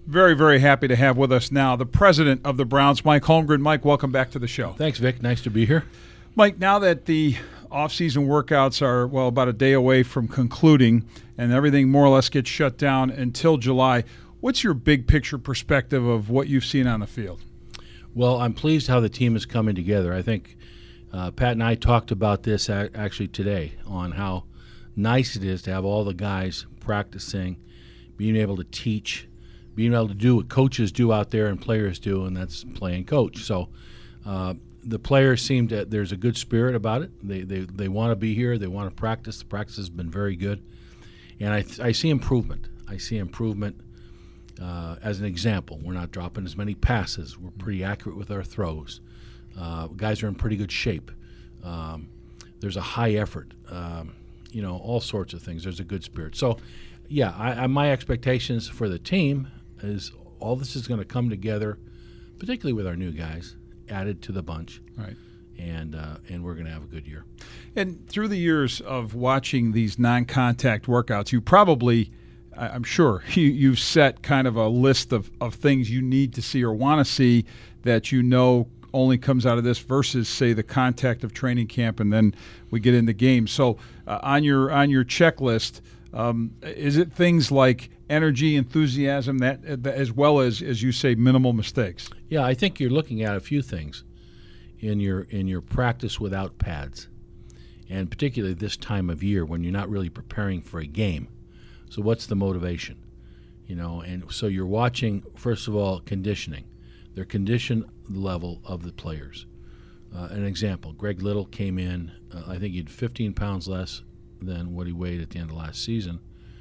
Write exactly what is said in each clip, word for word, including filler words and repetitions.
Very, very happy to have with us now the president of the Browns, Mike Holmgren. Mike, welcome back to the show. Thanks, Vic. Nice to be here. Mike, now that the off-season workouts are, well, about a day away from concluding and everything more or less gets shut down until July, what's your big picture perspective of what you've seen on the field? Well, I'm pleased how the team is coming together. I think uh, Pat and I talked about this a- actually today on how nice it is to have all the guys practicing, being able to teach, being able to do what coaches do out there and players do, and that's play and coach. So uh, the players seem to, there's a good spirit about it. They they, they want to be here. They want to practice. The practice has been very good. And I, I see improvement. I see improvement uh, as an example. We're not dropping as many passes. We're pretty accurate with our throws. Uh, guys are in pretty good shape. Um, there's a high effort. Um, you know, all sorts of things. There's a good spirit. So, yeah, I, I, my expectations for the team is all this is going to come together, particularly with our new guys added to the bunch. Right. And uh, and we're going to have a good year. And through the years of watching these non-contact workouts, you probably, I'm sure, you, you've set kind of a list of, of things you need to see or want to see that you know only comes out of this versus, say, the contact of training camp, and then we get into games. So uh, on your on your checklist, um, is it things like energy, enthusiasm, that as well as, as you say, minimal mistakes? Yeah, I think you're looking at a few things in your in your practice without pads, and particularly this time of year when you're not really preparing for a game. So what's the motivation? You know, and so you're watching, first of all, conditioning, their condition level of the players. Uh, an example, Greg Little came in, uh, I think he had fifteen pounds less than what he weighed at the end of last season.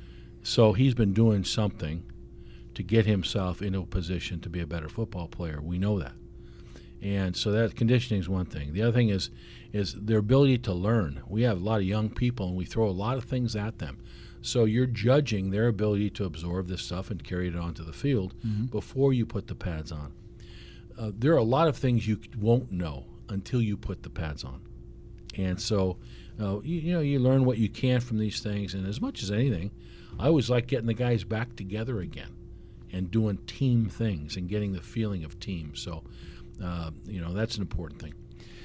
So he's been doing something to get himself into a position to be a better football player. We know that. And so that conditioning is one thing. The other thing is is their ability to learn. We have a lot of young people, and we throw a lot of things at them. So you're judging their ability to absorb this stuff and carry it onto the field mm-hmm. before you put the pads on. Uh, there are a lot of things you won't know until you put the pads on. And so, uh, you, you know, you learn what you can from these things. And as much as anything, I always like getting the guys back together again and doing team things and getting the feeling of team. So, uh, you know, that's an important thing.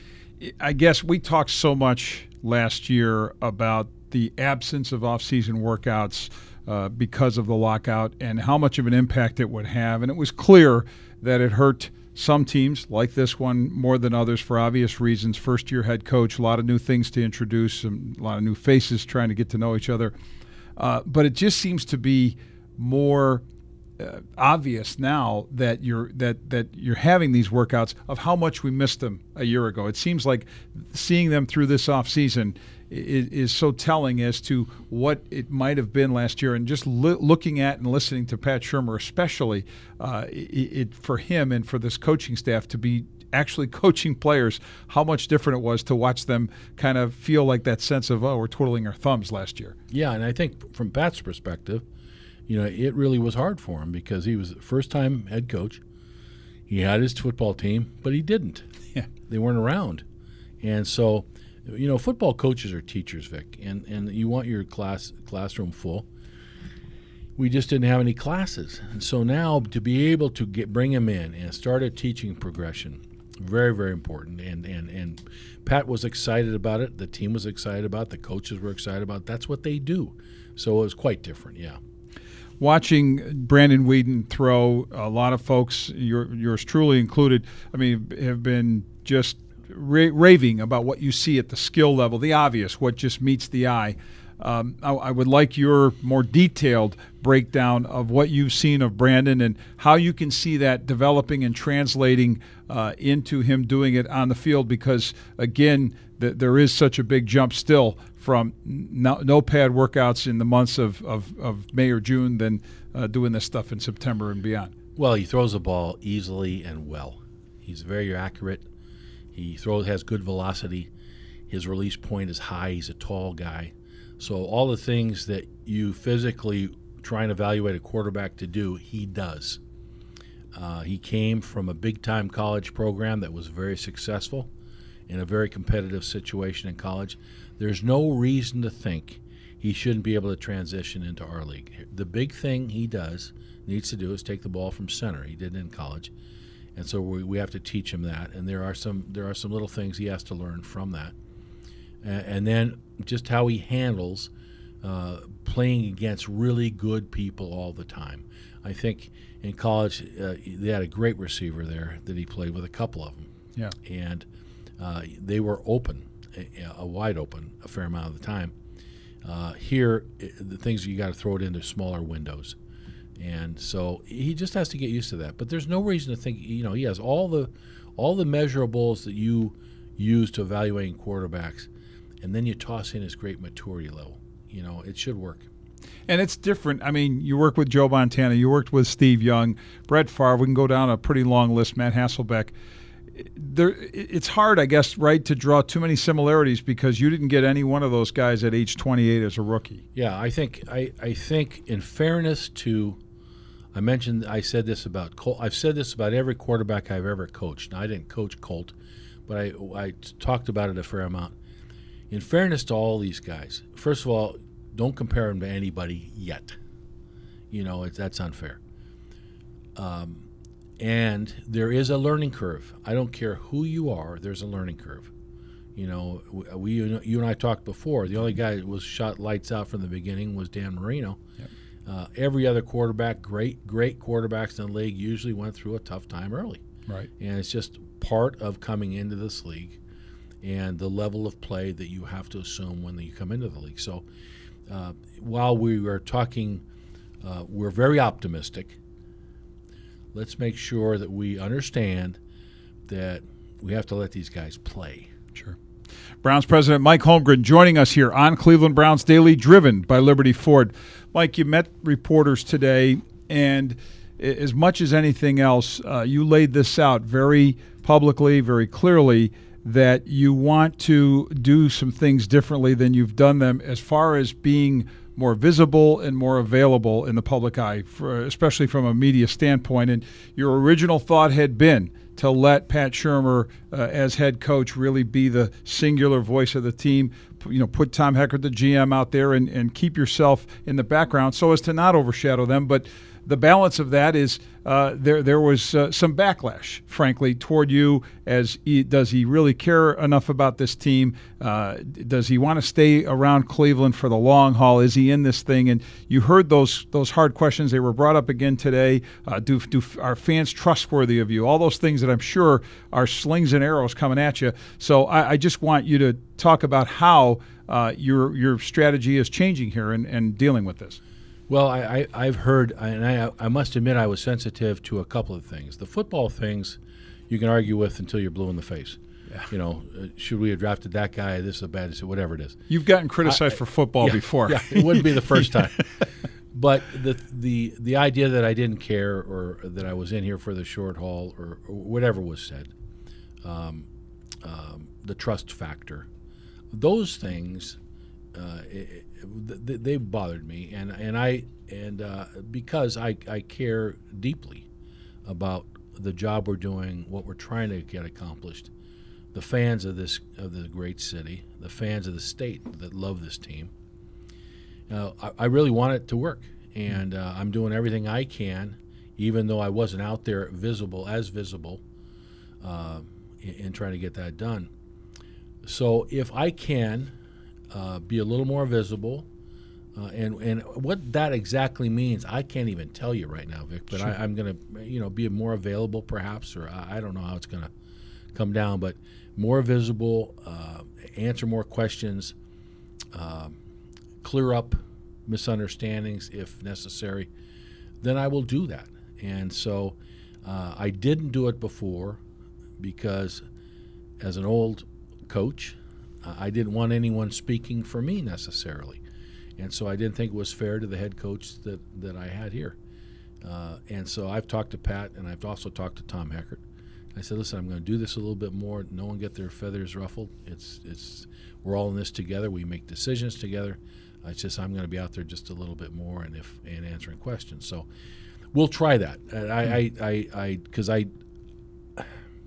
I guess we talked so much last year about the absence of off-season workouts uh, because of the lockout and how much of an impact it would have. And it was clear that it hurt some teams, like this one, more than others for obvious reasons. First-year head coach, a lot of new things to introduce, a lot of new faces trying to get to know each other. Uh, but it just seems to be more uh, obvious now that you're that that you're having these workouts of how much we missed them a year ago. It seems like seeing them through this off season is, is so telling as to what it might have been last year. And just li- looking at and listening to Pat Shurmur, especially, uh, it, it for him and for this coaching staff to be actually coaching players, how much different it was to watch them kind of feel like that sense of, oh, we're twiddling our thumbs last year. Yeah, and I think from Pat's perspective, you know, it really was hard for him because he was first-time head coach. He had his football team, but he didn't. Yeah. They weren't around. And so, you know, football coaches are teachers, Vic, and, and you want your class classroom full. We just didn't have any classes. And so now to be able to get bring him in and start a teaching progression, very, very important. And, and, and Pat was excited about it. The team was excited about it. The coaches were excited about it. That's what they do. So it was quite different, yeah. Watching Brandon Weeden throw, a lot of folks, your, yours truly included, I mean, have been just ra- raving about what you see at the skill level, the obvious, what just meets the eye. Um, I, I would like your more detailed breakdown of what you've seen of Brandon and how you can see that developing and translating uh, into him doing it on the field because, again, the, there is such a big jump still from no, no pad workouts in the months of, of, of May or June than uh, doing this stuff in September and beyond. Well, he throws the ball easily and well. He's very accurate. He throws has good velocity. His release point is high. He's a tall guy. So all the things that you physically try and evaluate a quarterback to do, he does. Uh, he came from a big-time college program that was very successful in a very competitive situation in college. There's no reason to think he shouldn't be able to transition into our league. The big thing he does, needs to do, is take the ball from center. He did it in college. And so we, we have to teach him that. And there are some there are some little things he has to learn from that. And, and then just how he handles uh, playing against really good people all the time. I think in college uh, they had a great receiver there that he played with, a couple of them. Yeah. And uh, they were open, a, a wide open, a fair amount of the time. Uh, here, the things you got to throw it into smaller windows. And so he just has to get used to that. But there's no reason to think, you know, he has all the all the measurables that you use to evaluating quarterbacks, and then you toss in his great maturity level. You know, it should work. And it's different. I mean, you work with Joe Montana, you worked with Steve Young, Brett Favre. We can go down a pretty long list, Matt Hasselbeck. There, it's hard, I guess, right, to draw too many similarities because you didn't get any one of those guys at age twenty-eight as a rookie. Yeah, I think I, I think in fairness to, I mentioned I said this about Colt. I've said this about every quarterback I've ever coached. Now, I didn't coach Colt, but I I talked about it a fair amount. In fairness to all these guys, first of all, don't compare them to anybody yet. You know, it's, that's unfair. Um. And there is a learning curve. I don't care who you are, there's a learning curve. You know, we you and I talked before. The only guy that was shot lights out from the beginning was Dan Marino. Yep. Uh, every other quarterback, great, great quarterbacks in the league, usually went through a tough time early. Right. And it's just part of coming into this league and the level of play that you have to assume when you come into the league. So uh, while we were talking, uh, we're very optimistic. Let's make sure that we understand that we have to let these guys play. Sure. Browns president Mike Holmgren joining us here on Cleveland Browns Daily, driven by Liberty Ford. Mike, you met reporters today, and as much as anything else, uh, you laid this out very publicly, very clearly, that you want to do some things differently than you've done them as far as being more visible and more available in the public eye, for, especially from a media standpoint. And your original thought had been to let Pat Shurmur, uh, as head coach, really be the singular voice of the team. You know, put Tom Heckert, the G M, out there and, and keep yourself in the background so as to not overshadow them. But the balance of that is uh, there there was uh, some backlash, frankly, toward you. As he, does he really care enough about this team? Uh, does he want to stay around Cleveland for the long haul? Is he in this thing? And you heard those those hard questions. They were brought up again today. Uh, do, do are fans trustworthy of you? All those things that I'm sure are slings and arrows coming at you. So I, I just want you to talk about how uh, your your strategy is changing here and, and dealing with this. Well, I, I, I've heard, and I, I must admit I was sensitive to a couple of things. The football things you can argue with until you're blue in the face. Yeah. You know, uh, should we have drafted that guy? This is a bad decision, whatever it is. You've gotten criticized I, for football yeah, before. Yeah, it wouldn't be the first time. But the the the idea that I didn't care or that I was in here for the short haul or, or whatever was said, um, um, the trust factor, those things, uh, it, it, they bothered me, and and I and uh, because I I care deeply about the job we're doing, what we're trying to get accomplished, the fans of this of the great city, the fans of the state that love this team. Uh, I, I really want it to work, and uh, I'm doing everything I can, even though I wasn't out there visible as visible, uh, in, in trying to get that done. So if I can uh, be a little more visible, uh, and and what that exactly means, I can't even tell you right now, Vic. But sure. I, I'm going to, you know, be more available, perhaps, or I, I don't know how it's going to come down, but more visible, uh, answer more questions. Uh, clear up misunderstandings if necessary, then I will do that. And so uh, I didn't do it before because as an old coach, uh, I didn't want anyone speaking for me necessarily. And so I didn't think it was fair to the head coach that, that I had here. Uh, and so I've talked to Pat, and I've also talked to Tom Heckert. I said, listen, I'm going to do this a little bit more. No one get their feathers ruffled. It's it's we're all in this together. We make decisions together. It's just I'm going to be out there just a little bit more and if and answering questions. So we'll try that. And I I I because I, I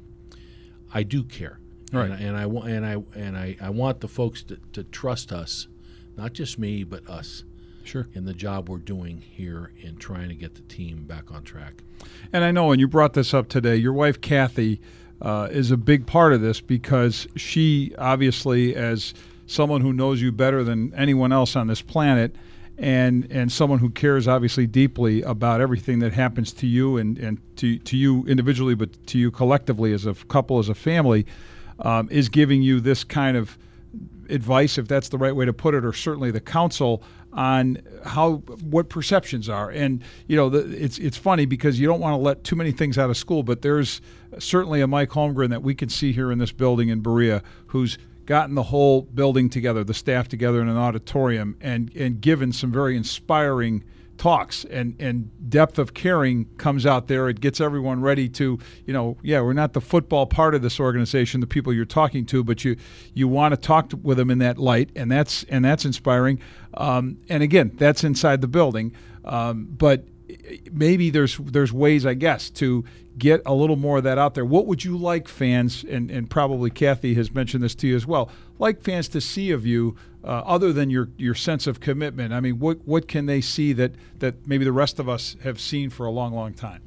I do care, right. and, and I want and I and I, I want the folks to, to trust us not just me, but us. Sure. In the job we're doing here in trying to get the team back on track. And I know, and you brought this up today, your wife, Kathy, uh, is a big part of this because she obviously, as someone who knows you better than anyone else on this planet, and and someone who cares obviously deeply about everything that happens to you and, and to, to you individually, but to you collectively as a couple, as a family, um, is giving you this kind of advice, if that's the right way to put it, or certainly the counsel on how what perceptions are. And you know, the, it's it's funny because you don't want to let too many things out of school, but there's certainly a Mike Holmgren that we can see here in this building in Berea who's gotten the whole building together, the staff together in an auditorium, and and given some very inspiring talks, and and depth of caring comes out there. It gets everyone ready to, you know, yeah, we're not the football part of this organization, the people you're talking to, but you you want to talk to, with them in that light, and that's and that's inspiring. Um, and again, that's inside the building, um, but maybe there's there's ways, I guess, to get a little more of that out there. What would you like fans, and, and probably Kathy has mentioned this to you as well, like fans to see of you, uh, other than your, your sense of commitment? I mean, what what can they see that, that maybe the rest of us have seen for a long, long time?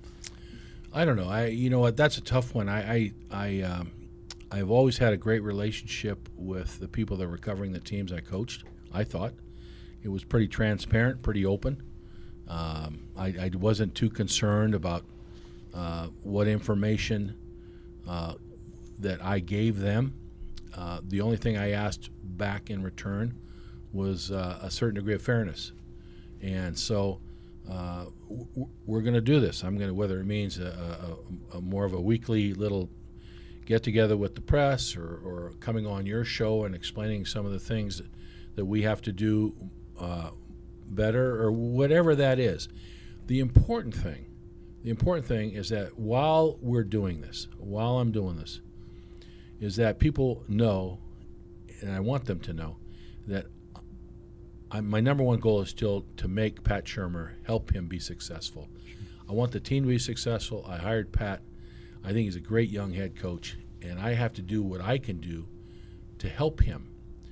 I don't know. I you know what? That's a tough one. I I, I um, I've always had a great relationship with the people that were covering the teams I coached. I thought it was pretty transparent, pretty open. Um, I, I wasn't too concerned about uh, what information uh, that I gave them. Uh, the only thing I asked back in return was uh, a certain degree of fairness. And so uh, w- we're going to do this. I'm going to, whether it means a, a, a more of a weekly little get-together with the press, or, or coming on your show and explaining some of the things that, that we have to do uh, better, or whatever that is. The important thing, the important thing is that while we're doing this, while I'm doing this, is that people know, and I want them to know, that I, my number one goal is still to make Pat Shurmur, help him be successful. I want the team to be successful. I hired Pat. I think he's a great young head coach, and I have to do what I can do to help him.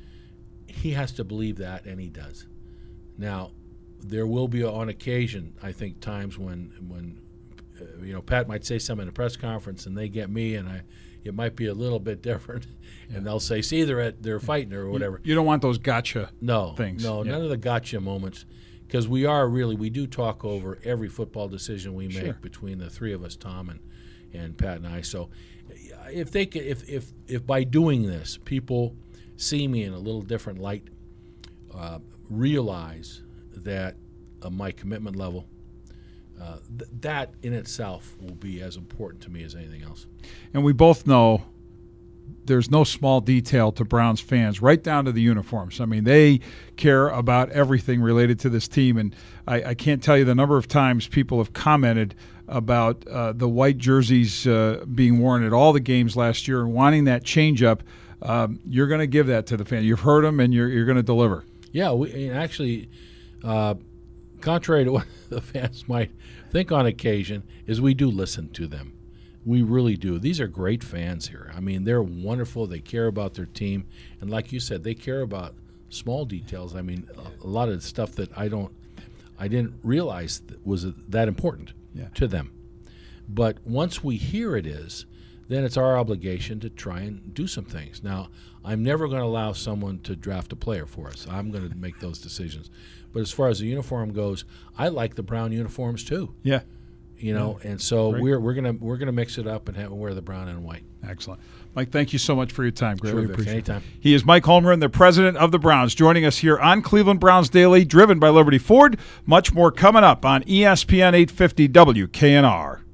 He has to believe that, and he does. Now, there will be on occasion, I think, times when when uh, you know, Pat might say something in a press conference, and they get me, and I, it might be a little bit different, yeah. and they'll say, "See, they're at, they're fighting or whatever." You, you don't want those gotcha no things. No, yeah. none of the gotcha moments, because we are really we do talk over every football decision we make sure. between the three of us, Tom and and Pat and I. So, if they can, if if if by doing this, people see me in a little different light, uh, realize that uh, my commitment level, uh, th- that in itself will be as important to me as anything else. And we both know there's no small detail to Browns fans, right down to the uniforms. I mean, they care about everything related to this team, and I, I can't tell you the number of times people have commented about uh, the white jerseys uh, being worn at all the games last year and wanting that change-up. Um, you're going to give that to the fan. You've heard them, and you're, you're going to deliver. Yeah, we actually – Uh, contrary to what the fans might think on occasion, is we do listen to them. We really do. These are great fans here. I mean, they're wonderful. They care about their team. And like you said, they care about small details. I mean, a, a lot of stuff that I don't, I didn't realize that was that important yeah. to them. But once we hear it is, then it's our obligation to try and do some things. Now, I'm never going to allow someone to draft a player for us. I'm going to make those decisions. But as far as the uniform goes, I like the brown uniforms too. Yeah. You know, yeah. and so Great. we're we're gonna we're gonna mix it up and have wear the brown and white. Excellent, Mike. Thank you so much for your time. Greatly sure, appreciate anytime. it. He is Mike Holmgren, the president of the Browns, joining us here on Cleveland Browns Daily, driven by Liberty Ford. Much more coming up on E S P N eight fifty W K N R.